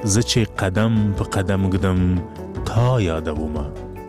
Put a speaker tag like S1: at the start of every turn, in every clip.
S1: زچه قدم به قدم گدم تا یادوما.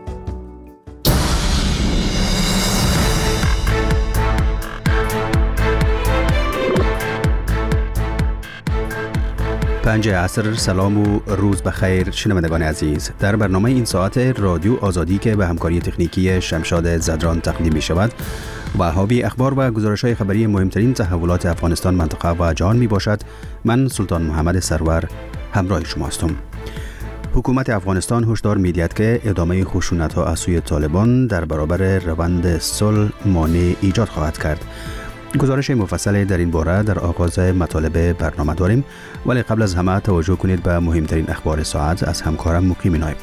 S2: پنج عصر. سلام و روز بخیر شنوندگان عزیز. در برنامه این ساعت رادیو آزادی که به همکاری تکنیکی شمشاد زدران تقدیم می شود و حاوی اخبار و گزارش‌های خبری مهمترین تحولات افغانستان، منطقه و جهان می باشد، من سلطان محمد سرور همراه شما هستم. حکومت افغانستان هشدار می‌دهد که ادامه خشونت‌ها از سوی طالبان در برابر روند صلح مانع ایجاد خواهد کرد. گزارش مفصل در این باره در آغاز مطالب برنامه داریم، ولی قبل از همه توجه کنید به مهمترین اخبار ساعت از همکارم مقیم نایب.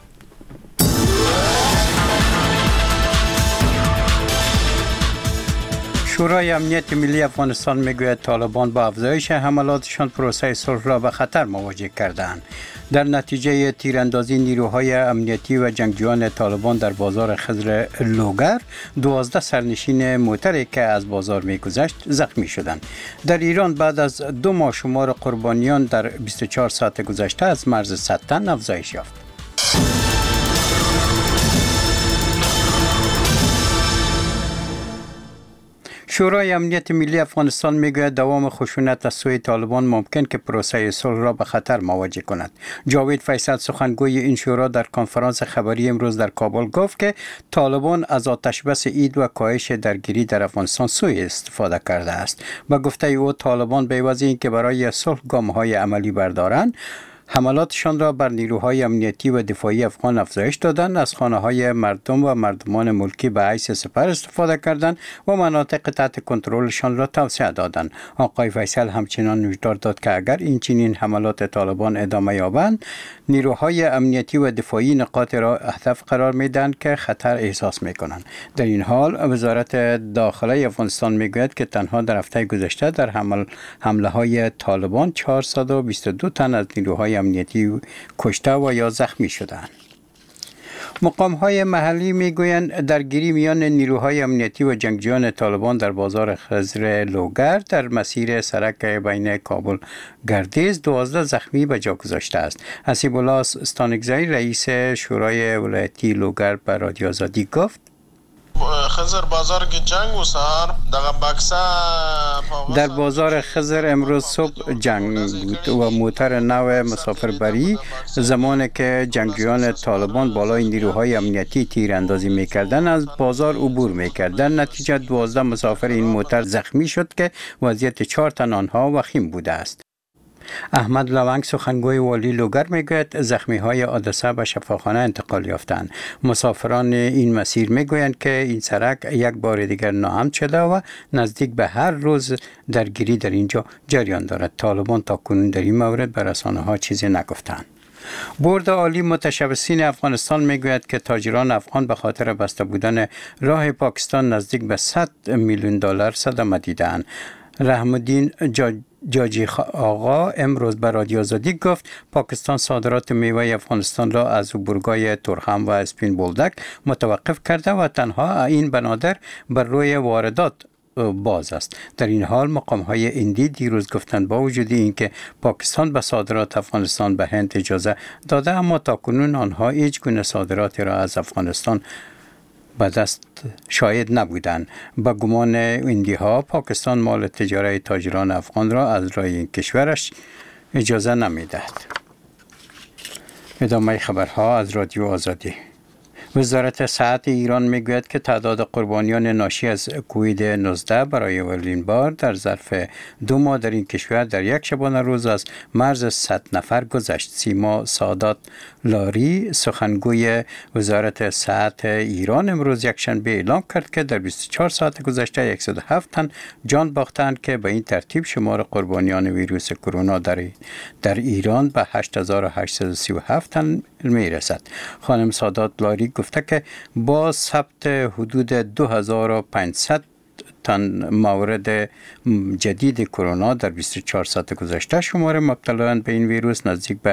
S3: شورای امنیت ملی افغانستان میگوید طالبان با افزایش حملاتشان پروسه صلح را به خطر مواجه کردند. در نتیجه تیراندازی نیروهای امنیتی و جنگجویان طالبان در بازار خضر لوگر 12 سرنشین موتری که از بازار میگذشت زخمی شدند. در ایران بعد از 2 ماه شمار قربانیان در 24 ساعت گذشته از مرز 100 تن افزایش یافت. شورای امنیت ملی افغانستان میگوید دوام خشونت از سوی طالبان ممکن که پروسه صلح را به خطر مواجه کند. جاوید فیصل سخنگوی این شورا در کنفرانس خبری امروز در کابل گفت که طالبان از آتش بس عید و کاهش درگیری در افغانستان سوء استفاده کرده است. با گفته او طالبان به عوض اینکه برای صلح گام‌های عملی بردارند، حملاتشان را بر نیروهای امنیتی و دفاعی افغان افزایش دادند، از خانه‌های مردم و مردمان ملکی به حیث سپر استفاده کردند و مناطق تحت کنترلشان را توسعه دادند. آقای فیصل همچنان هشدار داد که اگر این چنین حملات طالبان ادامه یابند، نیروهای امنیتی و دفاعی نقاط را هدف قرار میدهند که خطر احساس میکنند. در این حال وزارت داخله افغانستان میگوید که تنها در هفته گذشته در حمله های طالبان 422 تن از نیروهای امنیتی کشته و یا زخمی شدند. مقام‌های محلی میگویند درگیری میان نیروهای امنیتی و جنگجویان طالبان در بازار خضر لوگر در مسیر سرک بین کابل گردیز 12 زخمی به جا گذاشته است. حسیب الله استانکزی رئیس شورای ولایتی لوگر به رادیو آزادی گفت
S4: خضر بازار که جنگ و سهار
S3: در بازار خضر امروز صبح جنگ بود و موتر نو مسافربری زمانی که جنگجویان طالبان بالای نیروهای امنیتی تیراندازی میکردن از بازار عبور میکردن. نتیجه 12 مسافر این موتر زخمی شد که وضعیت 4 تن آنها وخیم بوده است. احمد لونگ سخنگوی والی لوگر میگوید زخمی‌های حادثه به شفاخانه انتقال یافتند. مسافران این مسیر میگویند که این سرک یک بار دیگر ناامن شده و نزدیک به هر روز درگیری در اینجا جریان دارد. طالبان تاکنون در این مورد به رسانه‌ها چیزی نگفتند. بورد عالی متشبثین افغانستان میگوید که تاجران افغان به خاطر بسته بودن راه پاکستان نزدیک به 100 میلیون دلار صدمه دیدند. رحم الدین جاجی آقا امروز به رادیو آزادی گفت پاکستان صادرات میوه افغانستان را از عبورگاه تورخم و اسپین بولدک متوقف کرده و تنها این بنادر بر روی واردات باز است. در این حال مقام‌های هندی دیروز گفتند با وجود اینکه پاکستان به صادرات افغانستان به هند اجازه داده، اما تاکنون آنها هیچ گونه صادراتی را از افغانستان به دست شاهد نبودند. با گمان هندی ها پاکستان مال تجارت تاجران افغان را از راه این کشورش اجازه نمیدهد. ادامه خبرها از رادیو آزادی. وزارت صحت ایران میگوید که تعداد قربانیان ناشی از کووید 19 برای اولین بار در ظرف 2 ماه در این کشور در یک شبانه روز از مرز 100 نفر گذشت. سیما سادات لاری سخنگوی وزارت صحت ایران امروز یکشنبه اعلام کرد که در 24 ساعت گذشته 107 تن جان باختند که به این ترتیب شمار قربانیان ویروس کرونا در ایران به 8837 تن میرسد. خانم سادات لاری گفته که با ثبت حدود 2500 تن مورد جدید کرونا در 24 ساعت گذشته شمار مبتلایان به این ویروس نزدیک به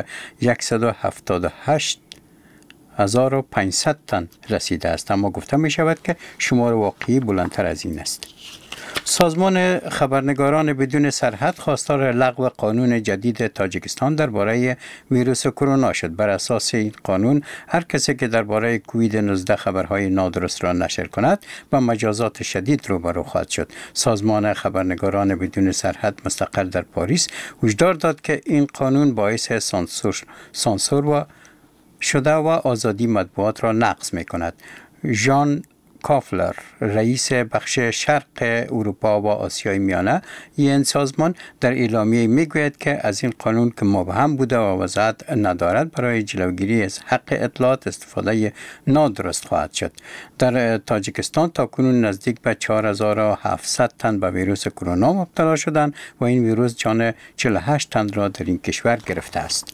S3: 178,500 تن رسیده است، اما گفته می شود که شمار واقعی بلندتر از این است. سازمان خبرنگاران بدون سرحد خواستار لغو قانون جدید تاجیکستان درباره ویروس کرونا شد. بر اساس این قانون هر کسی که درباره کووید 19 خبرهای نادرست را نشر کند با مجازات شدید روبرو خواهد شد. سازمان خبرنگاران بدون سرحد مستقر در پاریس هشدار داد که این قانون باعث سانسور شده و آزادی مطبوعات را نقض می کند. ژان کافلر، رئیس بخش شرق اروپا و آسیای میانه این سازمان در اعلامیه میگوید که از این قانون که مبهم بوده و وضاحت ندارد برای جلوگیری از حق اطلاعات استفاده نادرست خواهد شد. در تاجیکستان تاکنون نزدیک به 4700 تن به ویروس کرونا مبتلا شدند و این ویروس جان 48 تن را در این کشور گرفته است.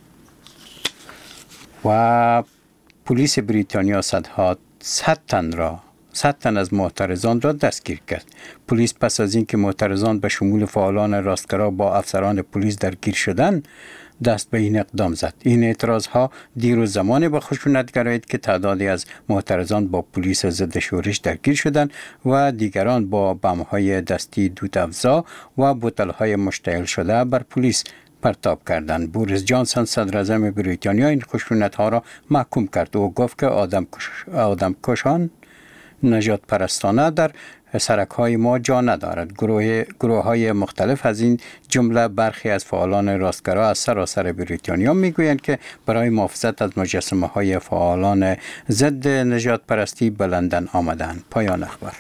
S3: و پلیس بریتانیا 100 تن از معترضان را دستگیر کرد. پلیس پس از اینکه معترضان به شمول فعالان راستگرا با افسران پلیس درگیر شدند دست به این اقدام زد. این اعتراضها دیروز زمانی به خشونت گرایید که تعدادی از معترضان با پلیس ضد شورش درگیر شدند و دیگران با بمب‌های دستی دودافزا و بوتل‌های مشتعل شده بر پلیس پرتاب کردند. بوریس جانسون صدر اعظم بریتانیا این خشونت‌ها را محکوم کرد و گفت که آدمکشان نجات پرستانه در سرک‌های ما جا ندارد. گروه‌های مختلف از این جمله برخی از فعالان راستگرا از سراسر بریتانیا میگویند که برای محافظت از مجسمه‌های فعالان ضد نجات پرستی به لندن آمدند. پایان اخبار.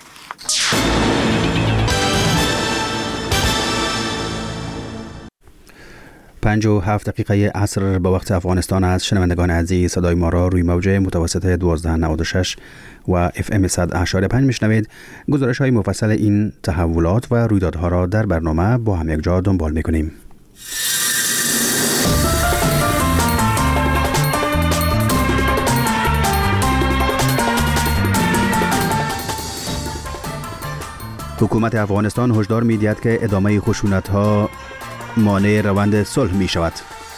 S2: 57 دقیقه عصر به وقت افغانستان است. شنوندگان عزیز، صدای ما را روی موج متوسط 1296 و FM 100.5 میشنوید. گزارش های مفصل این تحولات و رویدادها را در برنامه با هم یک جا دنبال میکنیم. حکومت افغانستان هشدار می‌دهد که ادامه خشونت‌ها مانع روند صلح می شود.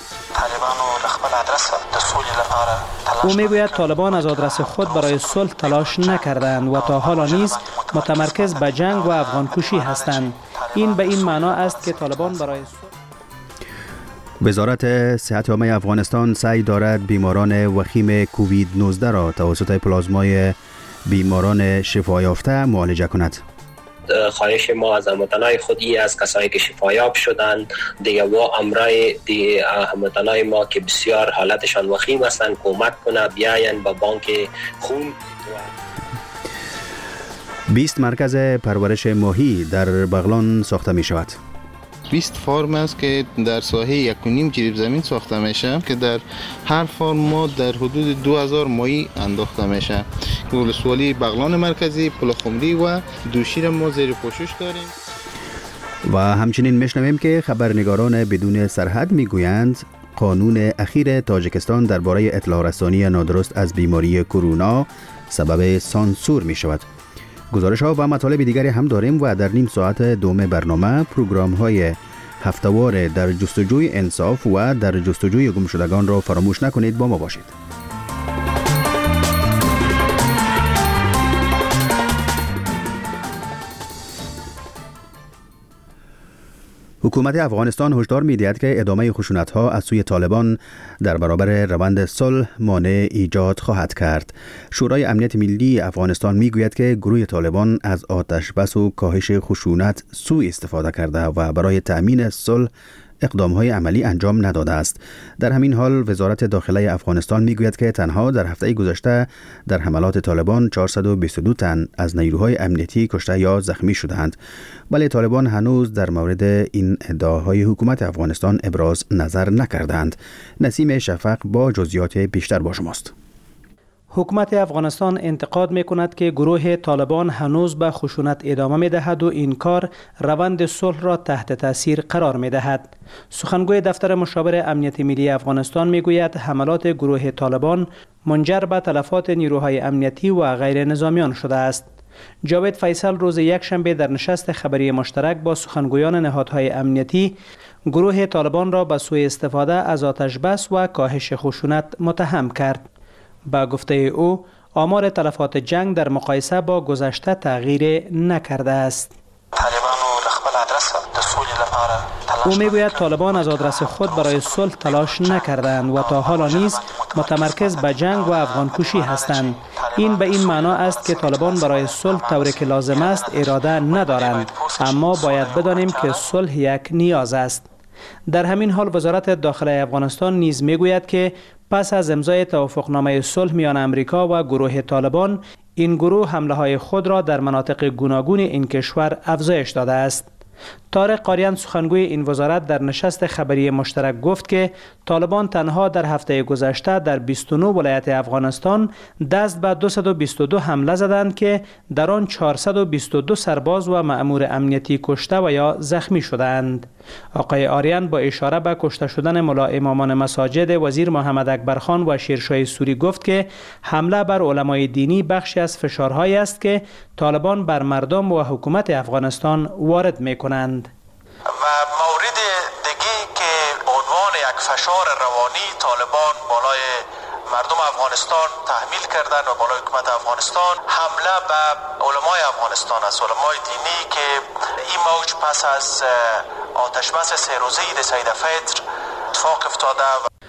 S5: او میگوید طالبان از آدرس خود برای صلح تلاش نکردند و تا حالا نیز متمرکز به جنگ و افغان کشی هستند. این به این معنا است که طالبان برای صلح.
S2: وزارت صحت عامه افغانستان سعی دارد بیماران وخیم کووید 19 را توسط پلازمای بیماران شفایافته معالجه کند.
S6: خواهش ما از هموطنای خودی از کسایی که شفایاب شدند دیگه و امرای دی هموطنای ما که بسیار حالتشان وخیم هستند کمک کنه بیاین با بانک خون.
S2: 20 مرکز پرورش ماهی در بغلان ساخته می شود.
S7: 20 فارم است که در ساحه 1.5 جریب زمین ساخته میشه که در هر فارم ما در حدود 2000 ماهی انداخته میشه. ولسوالی بغلان مرکزی، پلخمری و دوشیر ما زیر پوشش داریم.
S2: و همچنین میشنویم که خبرنگاران بدون سرحد میگویند قانون اخیر تاجیکستان درباره اطلاع رسانی نادرست از بیماری کرونا سبب سانسور می شود. گزارش ها و مطالب دیگری هم داریم و در نیم ساعت دوم برنامه پروگرام های هفته‌وار در جستجوی انصاف و در جستجوی گمشدگان را فراموش نکنید. با ما باشید. حکومت افغانستان هشدار می‌دهد که ادامه خشونت‌ها از سوی طالبان در برابر روند صلح مانع ایجاد خواهد کرد. شورای امنیت ملی افغانستان می‌گوید که گروه طالبان از آتش بس و کاهش خشونت سوء استفاده کرده و برای تأمین صلح اقدام‌های عملی انجام نداده است. در همین حال وزارت داخله افغانستان میگوید که تنها در هفته گذشته در حملات طالبان 422 تن از نیروهای امنیتی کشته یا زخمی شدند، ولی طالبان هنوز در مورد این ادعاهای حکومت افغانستان ابراز نظر نکردند. نسیم شفق با جزئیات بیشتر با شماست.
S5: حکومت افغانستان انتقاد می‌کند که گروه طالبان هنوز به خشونت ادامه می‌دهد و این کار روند صلح را تحت تاثیر قرار می‌دهد. سخنگوی دفتر مشاور امنیت ملی افغانستان می‌گوید حملات گروه طالبان منجر به تلفات نیروهای امنیتی و غیر نظامیان شده است. جاوید فیصل روز یکشنبه در نشست خبری مشترک با سخنگویان نهادهای امنیتی گروه طالبان را به سوء استفاده از آتش بس و کاهش خشونت متهم کرد. با گفته او آمار تلفات جنگ در مقایسه با گذشته تغییر نکرده است.
S8: طالبان
S5: او میگوید طالبان از آدرس خود برای صلح تلاش نکردند و تا حالا نیز متمرکز به جنگ و افغان کشی هستند. این به این معنا است که طالبان برای صلح طوری که لازم است اراده ندارند، اما باید بدانیم که صلح یک نیاز است. در همین حال وزارت داخلی افغانستان نیز میگوید که پس از امضای توافقنامه صلح میان امریکا و گروه طالبان، این گروه حمله های خود را در مناطق گوناگون این کشور افزایش داده است. طارق قاریان سخنگوی این وزارت در نشست خبری مشترک گفت که طالبان تنها در هفته گذشته در 29 ولایت افغانستان دست به 222 حمله زدند که در آن 422 سرباز و مأمور امنیتی کشته و یا زخمی شدند. آقای آریان با اشاره به کشته شدن ملا امامان مساجد وزیر محمد اکبر خان و شیرشاه سوری گفت که حمله بر علمای دینی بخشی از فشارهایی است که طالبان بر مردم و حکومت افغانستان وارد می‌کنند.
S8: و مورد دیگه که به عنوان یک فشار روانی طالبان بالای مردم افغانستان تحمیل کردن و بالای حکومت افغانستان حمله به علمای افغانستان است، علمای دینی که این موج پس از آتش بس 3 روزه عید سید فطر اتفاق افتاده.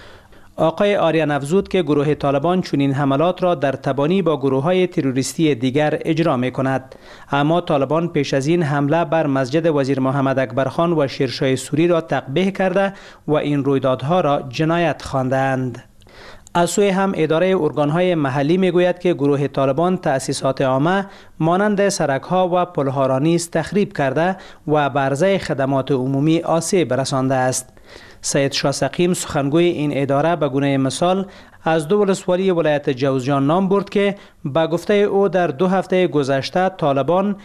S5: آقای آریان افزود که گروه طالبان چنین حملات را در تبانی با گروه‌های تروریستی دیگر اجرا می‌کند، اما طالبان پیش از این حمله بر مسجد وزیر محمد اکبر خان و شیرشاه سوری را تقبیح کرده و این رویدادها را جنایت خواندند. از سوی هم اداره ارگان‌های محلی میگوید که گروه طالبان تأسیسات عامه مانند سرک‌ها و پل‌ها را نیز تخریب کرده و به عرضه خدمات عمومی آسیب رسانده است. سید شاه سقیم سخنگوی این اداره به گونه مثال از 2 ولسوالی ولایت جوزجان نام برد که به گفته او در 2 هفته گذشته طالبان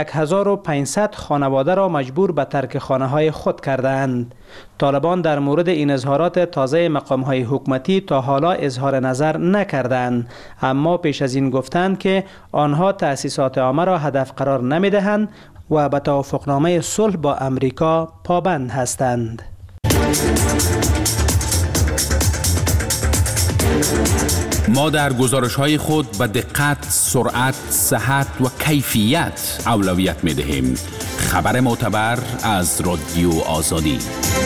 S5: 1500 خانواده را مجبور به ترک خانه‌های خود کردند. طالبان در مورد این اظهارات تازه مقام‌های حکومتی تا حالا اظهار نظر نکردند، اما پیش از این گفتند که آنها تأسیسات عامه را هدف قرار نمی‌دهند و به توافقنامه صلح با امریکا پابند هستند.
S9: ما در گزارش‌های خود به دقت، سرعت، صحت و کیفیت اولویت می‌دهیم. خبر معتبر از رادیو آزادی.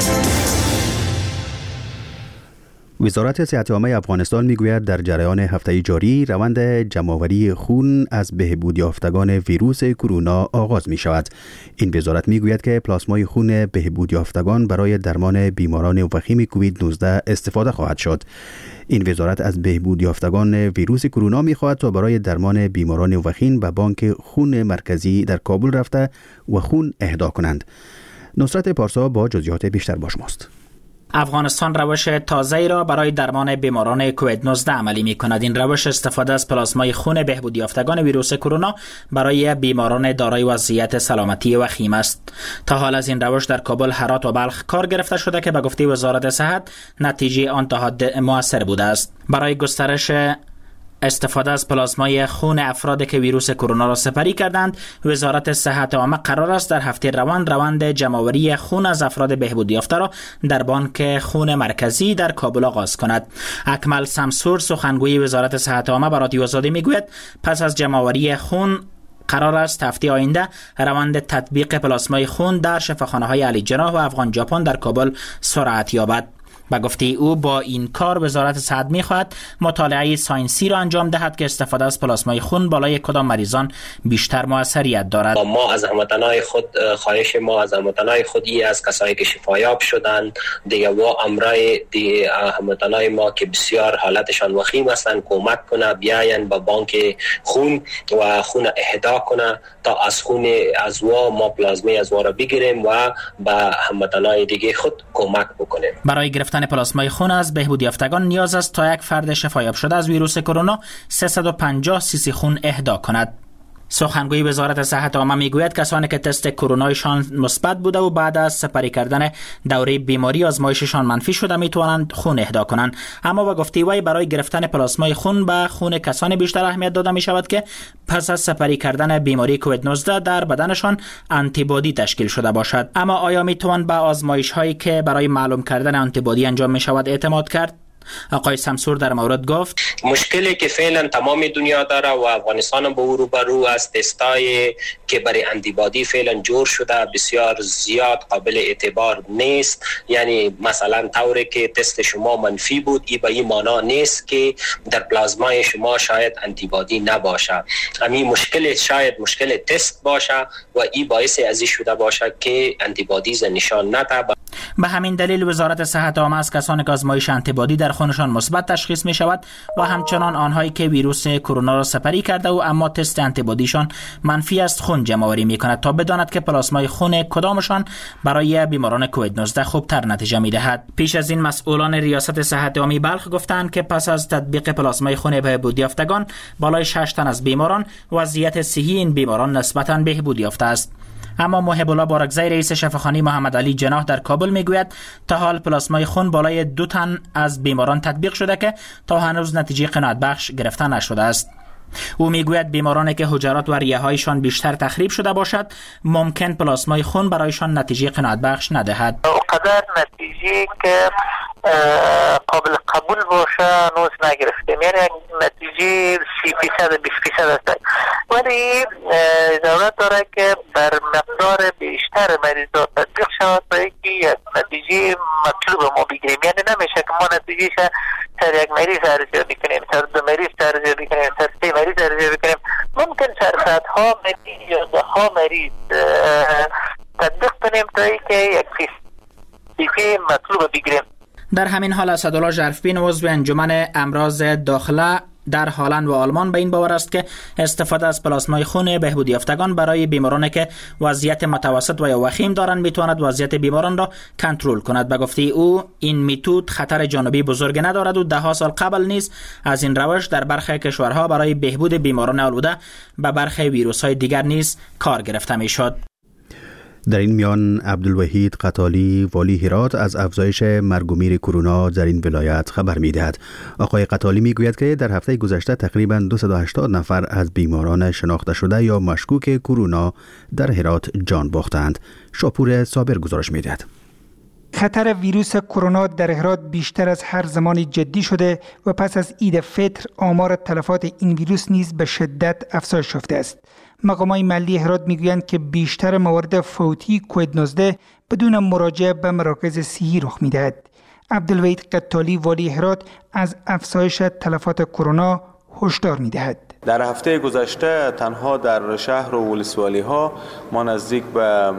S2: وزارت صحت عامه افغانستان میگوید در جریان هفته جاری روند جمع‌آوری خون از بهبود یافتگان ویروس کرونا آغاز می شود. این وزارت میگوید که پلاسمای خون بهبود یافتگان برای درمان بیماران وخیم کووید 19 استفاده خواهد شد. این وزارت از بهبود یافتگان ویروس کرونا می‌خواهد تا برای درمان بیماران وخیم به بانک خون مرکزی در کابل رفته و خون اهدا کنند. نصرت پارسا با جزئیات بیشتر با شماست.
S10: افغانستان روش تازه‌ای را برای درمان بیماران کووید 19 عملی می‌کند. این روش استفاده از پلاسمای خون بهبود یافتگان ویروس کرونا برای بیماران دارای وضعیت سلامتی وخیم است. تا حال از این روش در کابل، هرات و بلخ کار گرفته شده که به گفته وزارت صحت نتیجه آن تا حد مؤثر بوده است. برای گسترش استفاده از پلاسمای خون افرادی که ویروس کرونا را سپری کردند، وزارت صحت عامه قرار است در هفته روند جمع‌آوری خون از افراد بهبود یافته را در بانک خون مرکزی در کابل آغاز کند. اکمل سمسور سخنگوی وزارت صحت عامه به رادیو آزادی میگوید پس از جمع‌آوری خون قرار است هفته آینده روند تطبیق پلاسمای خون در شفاخانه‌های علی جناح و افغان ژاپن در کابل سرعت یابد. به گفته او با این کار وزارت صحت می‌خواهد مطالعه ساینسی را انجام دهد که استفاده از پلاسمای خون بالای کدام مریضان بیشتر موثریت دارد.
S6: ما از هموطنان خود خواهش ما از هموطنان خودی از کسایی که شفایاب شدند دیگه و امرای دی هموطنان ما که بسیار حالتشان وخیم هستند کمک کنه، بیاین با بانک خون و خون اهدا کنه تا از خون از ما پلازمای از را بگیریم و به هموطنان دیگه خود کمک بکنیم.
S10: برای گرفتن پلاسمای خون از بهبود یافتگان نیاز است تا یک فرد شفایاب شده از ویروس کرونا 350 سیسی خون اهدا کند. سخنگوی وزارت صحت عامه میگوید کسانی که تست کرونایشان مثبت بوده و بعد از سپری کردن دوره بیماری آزمایششان منفی شده میتوانند خون اهدا کنند، اما با گفته وی برای گرفتن پلاسمای خون به خون کسانی بیشتر اهمیت داده می شود که پس از سپری کردن بیماری کووید 19 در بدنشان آنتیبادی تشکیل شده باشد. اما آیا میتوان به آزمایش هایی که برای معلوم کردن آنتیبادی انجام می شود اعتماد کرد؟ آقای سمسور در مورد گفت
S6: مشکلی که فعلا تمام دنیا داره و افغانستان با او روبرو است، تستای که برای انتیبادی فعلا جور شده بسیار زیاد قابل اعتبار نیست. یعنی مثلا طوری که تست شما منفی بود، این به این معنا نیست که در پلازمای شما شاید انتیبادی نباشه. همین مشکل شاید مشکل تست باشه و این باعث ازی شده باشه که انتیبادی نشان نده.
S10: به همین دلیل وزارت صحت عامه از کسانی که آزمایش انتیبادی در خونشان مثبت تشخیص می شود و همچنان آنهایی که ویروس کرونا را سپری کرده و اما تست انتیبادیشان منفی است خون جمع آوری می کند تا بداند که پلاسمای خون کدامشان برای بیماران کووید 19 خوبتر نتیجه می دهد. پیش از این مسئولان ریاست صحت عامه بلخ گفتند که پس از تطبیق پلاسمای خون بهبود یافتگان بالای 6 تن از بیماران وضعیت صحی این بیماران نسبتاً بهبود یافته است. اما محب الله بارکزی رئیس شفاخانه محمد علی جناح در کابل میگوید تا حال پلاسمای خون بالای 2 تن از بیماران تطبیق شده که تا هنوز نتیجه قناعت بخش گرفته نشده است. او میگوید بیمارانی که حجرات و ریه‌هایشان بیشتر تخریب شده باشد ممکن پلاسمای خون برایشان نتیجه قناعت بخش ندهد.
S11: اونقدر نتیجه که قابل قبول باشه هنوز نگرفتیم، یعنی نتیجه 30% 20% است، ولی ضرورت داره که بر مقدار بیشتر مریضات تطبیق شود تا اینکه یک نتیجه مطلوب ما بگیریم. یعنی نمیشه که ما نتیجه سر یک مریض ارزیابی کنیم، سر 2 مریض ارزیابی کنیم، سر 3 مریض ارزیابی کنیم. ممکن سر صدها مریض یا 10 مریض تطبیق کنیم تا اینکه یک نتیجه مطلوب بگیریم.
S10: در همین حال اسدالله ژرفبین عضو انجمن امراض داخله در هلند و آلمان به این باور است که استفاده از پلاسمای خون بهبود یافتگان برای بیمارانی که وضعیت متوسط و یا وخیم دارند میتواند وضعیت بیماران را کنترل کند. به گفته او این میتود خطر جانبی بزرگ ندارد و 10 سال قبل نیز از این روش در برخی کشورها برای بهبود بیماران آلوده به برخی ویروس‌های دیگر نیز کار گرفته میشد.
S2: در این میان عبدالوحید قتالی والی هرات از افزایش مرگ و میر کرونا در این ولایت خبر می‌دهد. آقای قتالی میگوید که در هفته گذشته تقریباً 280 نفر از بیماران شناخته شده یا مشکوک کرونا در هرات جان باختند. شاپور صابر گزارش می‌دهد.
S12: خطر ویروس کرونا در هرات بیشتر از هر زمانی جدی شده و پس از عید فطر آمار تلفات این ویروس نیز به شدت افزایش یافته است. مقامات محلی هرات میگویند که بیشتر موارد فوتی کووید 19 بدون مراجعه به مراکز صحی رخ میدهد. عبدالوحید قتالی والی هرات از افزایش تلفات کرونا هشدار میدهد.
S13: در هفته گذشته تنها در شهر و ولسوالی ها ما نزدیک به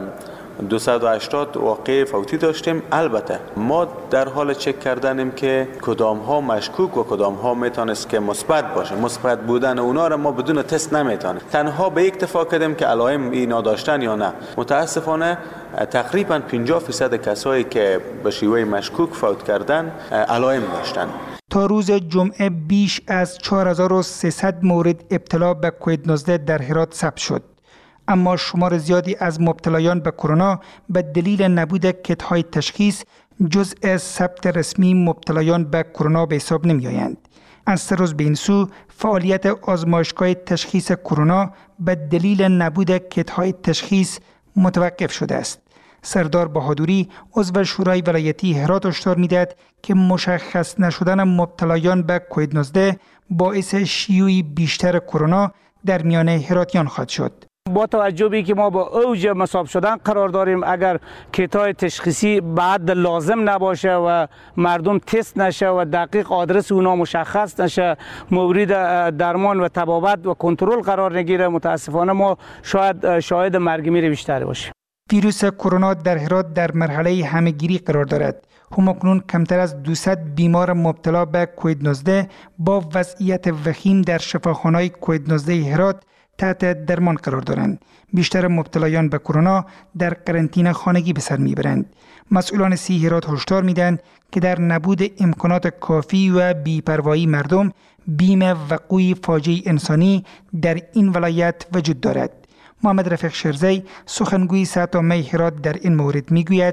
S13: 280 واقعه فوتی داشتیم. البته ما در حال چک کردنیم که کدام ها مشکوک و کدام ها میتونست که مثبت باشه. مثبت بودن اونا را ما بدون تست نمیتونیم. تنها به اکتفا کردیم که علائم اینا داشتن یا نه. متاسفانه تقریبا 50% کسایی که به شیوه مشکوک فوت کردن علائم داشتن.
S12: تا روز جمعه بیش از 4300 مورد ابتلا به کووید 19 در هرات ثبت شد. اما شمار زیادی از مبتلایان به کرونا به دلیل نبود کیت‌های تشخیص جزء ثبت رسمی مبتلایان به کرونا به حساب نمی‌آیند. از 3 روز به این سو فعالیت آزمایشگاه تشخیص کرونا به دلیل نبود کیت‌های تشخیص متوقف شده است. سردار بهادوری عضو شورای ولایتی هرات هشدار می‌دهد که مشخص نشدن مبتلایان به کووید 19 باعث شیوع بیشتر کرونا در میان هراتیان خواهد شد.
S14: با توجه به که ما با اوج مصاب شدن قرار داریم، اگر کیت‌های تشخیصی بعد لازم نباشه و مردم تست نشه و دقیق آدرس اونا مشخص نشه، مورد درمان و تبابت و کنترل قرار نگیره، متاسفانه ما شاهد مرگ میر بیشتری باشیم.
S12: ویروس کرونا در هرات در مرحله همه‌گیری قرار دارد. همکنون کمتر از 200 بیمار مبتلا به کووید 19 با وضعیت وخیم در شفاخانه‌های کووید 19 هرات تحت درمان قرار دارند. بیشتر مبتلایان به کرونا در قرنطینه خانگی به سر میبرند. مسئولان صحی هرات هشدار میدن که در نبود امکانات کافی و بی‌پروایی مردم، بیم وقوع فاجعه انسانی در این ولایت وجود دارد. محمد رفیق شرزی سخنگوی صحت عامه هرات در این مورد میگوید: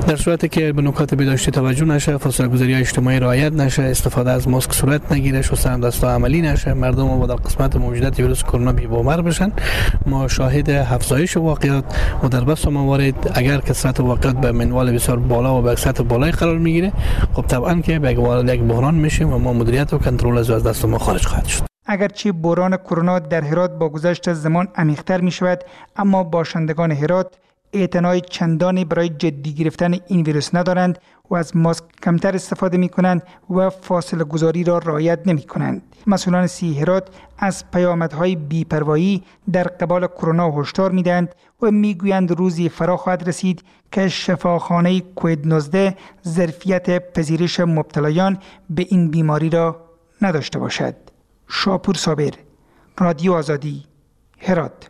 S15: در صورتی که به نکات بهداشتی توجه نشه، فاصله گذاری اجتماعی رعایت نشه، استفاده از ماسک صورت نگیره، شستن دست‌ها عملی نشه، مردم با در قسمت موجودیت ویروس کرونا بی‌باور بشن، ما شاهد افزایش واقعیات و در بس موارد اگر کثرت واقعیات به منوال بسیار بالا و به سطح بالای قرار میگیره، خب طبعا که به یک بحران میشیم و ما مدیریت و کنترل از دست ما خارج خواهد شد.
S12: اگرچه بحران کرونا در هرات با گذشت زمان عمیق‌تر می‌شود، اما باشندگان هرات اعتنای چندانی برای جدی گرفتن این ویروس ندارند و از ماسک کمتر استفاده می‌کنند و فاصله گذاری را رعایت نمی‌کنند. مسئولان صحی هرات از پیامدهای بی‌پروایی در قبال کرونا هشدار می‌دهند و می‌گویند روزی فرا خواهد رسید که شفاخانه کووید 19 ظرفیت پذیرش مبتلایان به این بیماری را نداشته باشد. شاپور صابر، رادیو آزادی، هرات.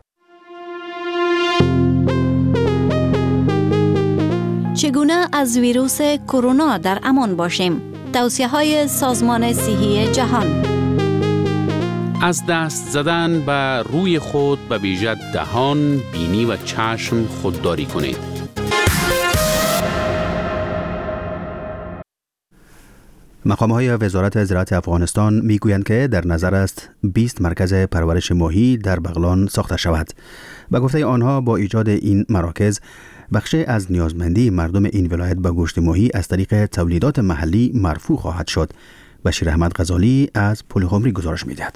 S16: چگونه از ویروس کرونا در امان باشیم؟ توصیه‌های سازمان صحی جهان.
S9: از دست زدن به روی خود به ویژه دهان، بینی و چشم خودداری کنید.
S2: مقام‌های وزارت زراعت افغانستان میگویند که در نظر است 20 مرکز پرورش ماهی در بغلان ساخته شود. به گفته آنها با ایجاد این مراکز بخشی از نیازمندی مردم این ولایت به گوشت ماهی از طریق تولیدات محلی مرفوع خواهد شد. بشیر احمد غزالی از پلخمری گزارش می‌دهد.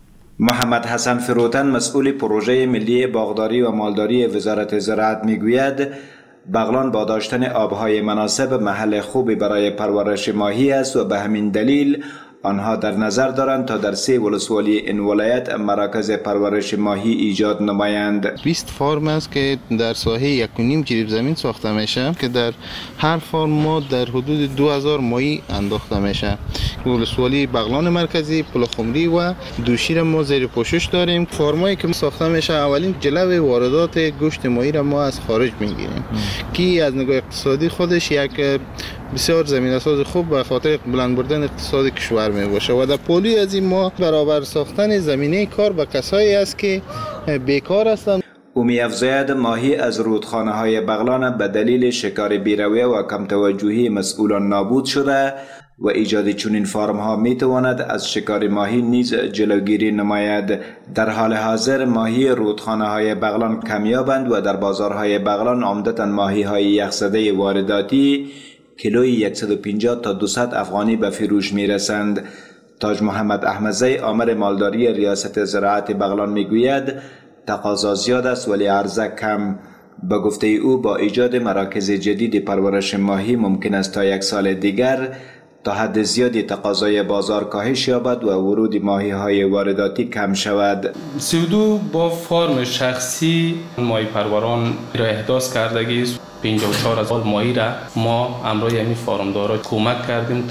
S17: محمد حسن فروتن مسئول پروژه ملی باغداری و مالداری وزارت زراعت میگوید بغلان با داشتن آبهای مناسب محل خوبی برای پرورش ماهی است و به همین دلیل آنها در نظر دارند تا در 3 ولسوالی این ولایت مراکز پرورش ماهی ایجاد نمایند.
S7: 20 فارم است که در ساحه 1.5 جریب زمین ساخته میشه که در هر فارم ما در حدود 2000 ماهی انداخته میشه. ولسوالی بغلان مرکزی، پلخمری و دوشیر ما زیر پوشش داریم. فارمایی که ساخته میشه اولین جلو واردات گوشت ماهی را ما از خارج میگیریم که از نگاه اقتصادی خودش یک بسیار زمینه‌ساز خوب به خاطر بلند بردن اقتصاد کشور می باشه و در پولی از این ما برابر ساختن زمینه کار به کسایی است که بیکار هستند.
S17: او می‌افزاید ماهی از رودخانه‌های بغلان به دلیل شکار بی‌رویه و کم توجهی مسئولان نابود شده و ایجاد چنین فارم‌ها می‌تواند از شکار ماهی نیز جلوگیری نماید. در حال حاضر ماهی رودخانه‌های بغلان کمیابند و در بازارهای بغلان عمدتاً ماهی‌های یخزده وارداتی کیلوی 150 تا 200 افغانی به فروش می‌رسند. تاج محمد احمدزی آمر مالداری ریاست زراعت بغلان میگوید تقاضا زیاد است ولی عرضه کم. به گفته او با ایجاد مراکز جدید پرورش ماهی ممکن است تا 1 سال دیگر تا حد زیادی تقاضای بازار کاهش یابد و ورود ماهی‌های وارداتی کم شود.
S18: 32 با فرم شخصی ماهی پروران را احداث کردگی است. 54,000 ماهی را ما امروز همین فارمدارا کمک کردیم.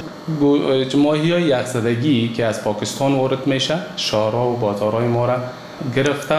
S18: ماهی‌های یخزدگی که از پاکستان وارد میشه شهرها و بازارهای ما را گرفته.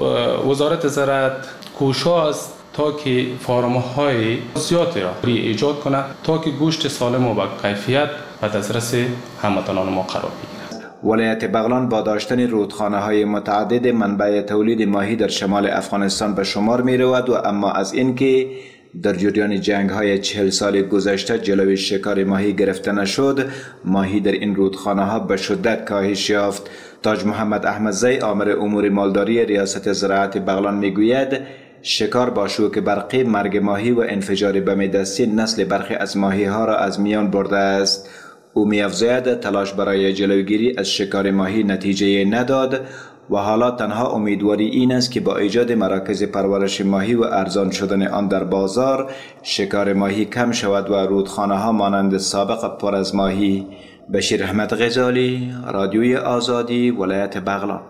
S18: وزارت زراعت کوشش است تا که فارم‌های زیادی را ایجاد کنه تا که گوشت سالم و با کیفیت به دسترس هموطنان ما قرار بگیرد.
S17: ولایت بغلان با داشتن رودخانه‌های متعدد منبع تولید ماهی در شمال افغانستان به شمار می‌رود و اما از اینکه در جریان جنگ‌های 40 سال گذشته جلوی شکار ماهی گرفته نشد، ماهی در این رودخانه‌ها به شدت کاهش یافت. تاج محمد احمدزی آمر امور مالداری ریاست زراعت بغلان میگوید شکار با شوک برقی مرگ ماهی و انفجار بم دستی نسل برخی از ماهی‌ها را از میان برده است. او می‌افزاید تلاش برای جلوگیری از شکار ماهی نتیجه نداد و حالا تنها امیدواری این است که با ایجاد مراکز پرورش ماهی و ارزان شدن آن در بازار شکار ماهی کم شود و رودخانه‌ها مانند سابق پر از ماهی. بشیر احمد غزالی، رادیوی آزادی، ولایت بغلان.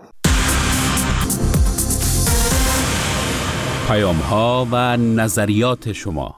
S9: پیام‌ها و نظریات شما.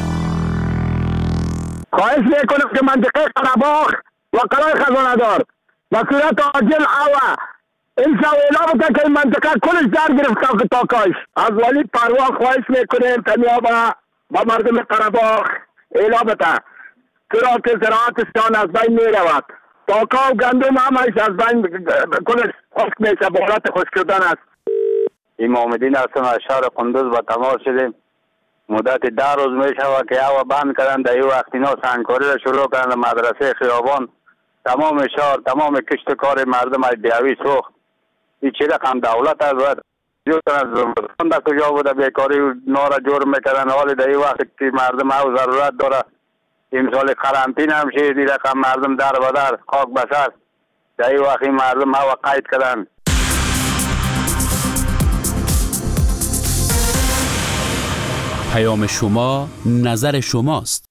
S19: خواهش میکنم که منطقه قره‌باغ و قلعه خزانه‌دار به صورت عاجل این اعلام بکنه که این منطقه کلش در گرفته تا کاش. از ولی پروا خواهش میکنیم تنیا با مردم قره‌باغ اعلام بده چرا که زراعتشان از بین میرود. تاکا و گندم همش از بین کلش خشک میشه، به حالت خشک شدن است.
S20: امام الدین هستم از شهر قندوز با تماس شدیم
S19: مدت 10 روز میشود که هوا بند کردن. در این وقت اینا سنگکاری را شروع کردن. مدرسه خیابان تمام شهر تمام کشت کار مردم از بیاوی سوخت. این چه رقم دولت است زمستان در کجا بوده بیکاری نارا جور میکردن. حالی در این وقت که مردم او ضرورت داره امسال قرنطین هم شد این رقم مردم در بدر خاک بسر در این وقت مردم او قید کردن.
S9: پیام شما نظر شماست.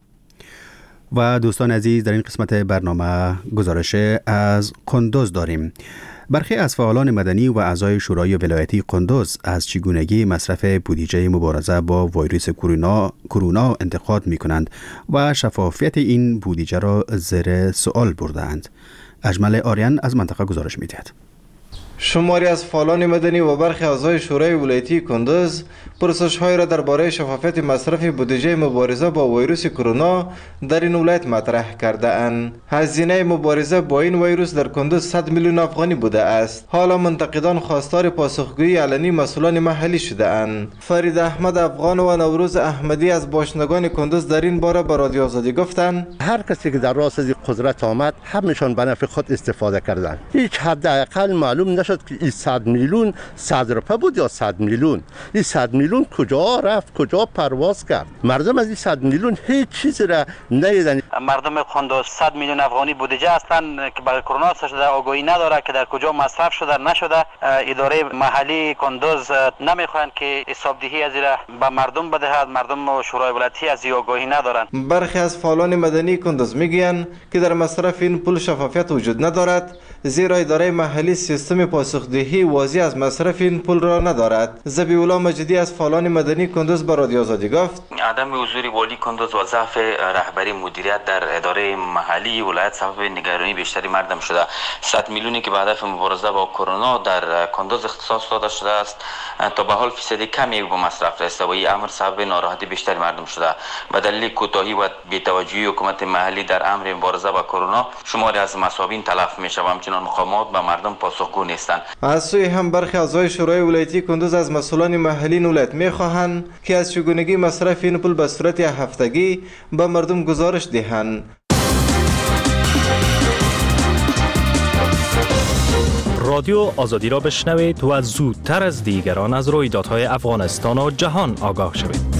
S2: و دوستان عزیز در این قسمت برنامه گزارش از قندوز داریم. برخی از فعالان مدنی و اعضای شورای ولایتی قندوز از چگونگی مصرف بودجه مبارزه با ویروس کرونا انتقاد می کنند و شفافیت این بودجه را زیر سوال بردند. اجمل آریان از منطقه گزارش می دهد.
S20: شماری از فعالان مدنی و برخی اعضای شورای ولایتی کندوز پرسش‌های را درباره شفافیت مصرف بودجه مبارزه با ویروس کرونا در این ولایت مطرح کرده اند. هزینه مبارزه با این ویروس در کندوز 100 میلیون افغانی بوده است. حالا منتقدان خواستار پاسخگویی علنی مسئولان محلی شده اند. فرید احمد افغان و نوروز احمدی از باشندگان کندوز در این باره به رادیو آزادی گفتند
S21: هر کسی که در راست از قدرت آمد همشون به نفع خود استفاده کردند. هیچ حداقل معلوم نشد که این 100 میلیون 100 روپیه بود یا 100 میلیون. این 100 میلیون کجا رفت، کجا پرواز کرد؟ مردم از این 100 میلیون هیچ چیزی را ندیدن.
S22: مردم کندوز 100 میلیون افغانی بودجه هستند که برای کرونا شده آگاهی نداره که در کجا مصرف شده نشده. اداره محلی کندوز نمیخواهند که حسابدهی از را به مردم بدهد. مردم و شورای ولایتی از این آگاهی ندارند.
S20: برخی از فعالان مدنی کندوز میگویند که در مصرف این پول شفافیت وجود ندارد، زیرا اداره محلی سیستم پاسخدهی واضح از مصرف این پول را ندارد. ذبیح‌الله مجیدی از فعالان مدنی کندوز به رادیو آزادی گفت
S23: عدم حضور والی کندوز و ضعف رهبری مدیریت در اداره محلی ولایت سبب نگرانی بیشتری مردم شده. 100 میلیونی که به هدف مبارزه با کرونا در کندوز اختصاص داده شده است تا به حال فیصد کمی به مصرف رسیده و این امر سبب ناراحتی بیشتری مردم شده. به دلیل کوتاهی و بی‌توجهی حکومت محلی در امر مبارزه با کرونا شماری از مصابین تلف می‌شوند، همچنین مقامات به مردم پاسخگو نیستند.
S20: از سوی هم برخی اعضای شورای ولایتی کندوز از مسئولان محلی ولایت می‌خواهند که از چگونگی مصرف این پول به صورت هفتگی به مردم گزارش دهند.
S24: رادیو آزادی را بشنوید و زودتر از دیگران از رویدادهای افغانستان و جهان آگاه شوید.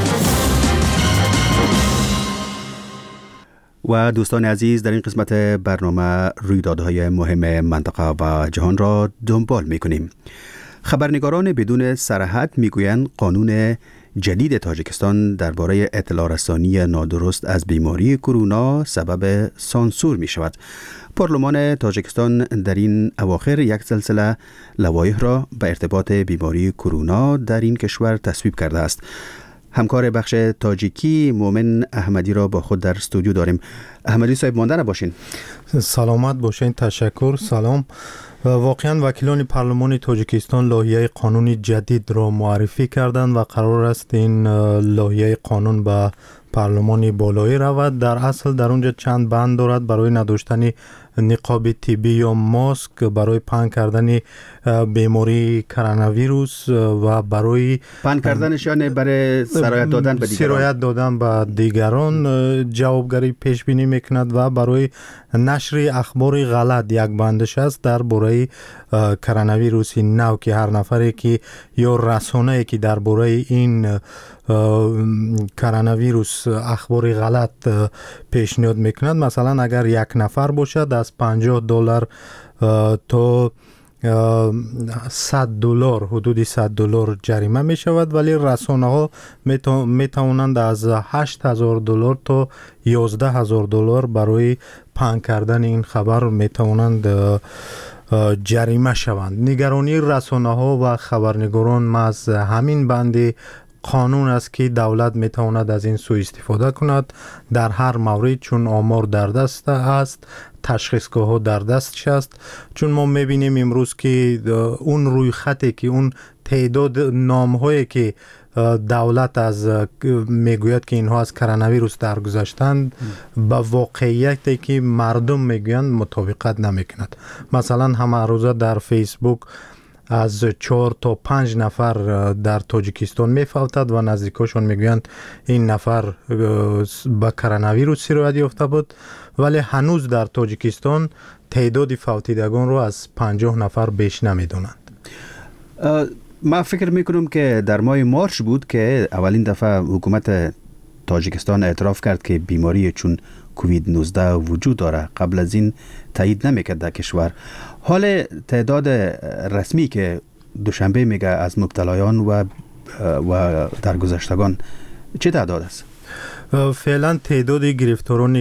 S2: و دوستان عزیز در این قسمت برنامه رویدادهای مهم منطقه و جهان را دنبال می‌کنیم. خبرنگاران بدون سرحد میگویند قانون جدید تاجیکستان درباره اطلاع رسانی نادرست از بیماری کرونا سبب سانسور می شود. پارلمان تاجیکستان در این اواخر یک سلسله لوایح را به ارتباط بیماری کرونا در این کشور تصویب کرده است. همکار بخش تاجیکی مومن احمدی را با خود در استودیو داریم. احمدی صاحب مانده نباشین.
S1: سلامت باشین. تشکر. سلام. واقعا وکیلان پارلمان تاجیکستان لایحه قانونی جدید را معرفی کردند و قرار است این لایحه قانون به پارلمان بالایی رود. در اصل در اونجا چند بند دارد برای نداشتن نقاب طبی یا ماسک، برای پنهان کردن بیماری کرونا ویروس و برای
S2: پنهان کردنش یعنی برای سرایت دادن به دیگران.
S1: سرایت دادن به دیگران جوابگری پیش بینی میکند و برای نشر اخبار غلط یک بندش است درباره کرونا ویروس نو که هر نفری که یا رسانه‌ای که درباره این کرونا ویروس اخبار غلط پیشنهاد میکند، مثلا اگر یک نفر باشد از $50 تا $100 حدود $100 جریمه می شود، ولی رسانه ها می توانند از $8,000 تا $11,000 برای پنهان کردن این خبر می توانند جریمه شوند. نگرانی رسانه ها و خبرنگاران از همین بند قانون است که دولت میتواند از این سوء استفاده کند در هر مورد، چون آمار در دست است، تشخیصگاه ها در دستش است. چون ما میبینیم امروز که اون روی خطی که اون تعداد نام هایی که دولت از میگوید که اینها از کرونا ویروس درگذشتند با واقعیتی که مردم میگویند مطابقت نمیکند. مثلا همه روزه در فیسبوک از 4 تا 5 نفر در تاجیکستان میفوتد و نزدیکاشون میگویند این نفر به کرونا ویروس سرایت یافته بود، ولی هنوز در تاجیکستان تعداد فوتیدگان رو از 50 نفر بیش نمیدونند.
S2: ما فکر میکنم که در ماه مارچ بود که اولین دفعه حکومت تاجیکستان اعتراف کرد که بیماری چون کووید 19 وجود داره. قبل از این تایید نمیکرد در کشور. حال تعداد رسمی که دوشنبه میگه از مبتلایان و درگذشتگان چه تعداد است؟
S1: فعلا تعداد گرفتاران